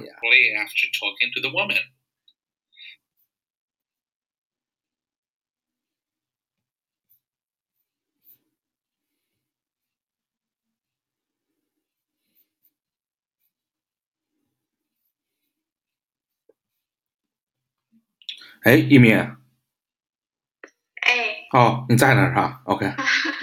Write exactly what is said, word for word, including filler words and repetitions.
呀。 After talking to the woman. 哎，一鸣， 哎， 哦，你在那儿啊？OK，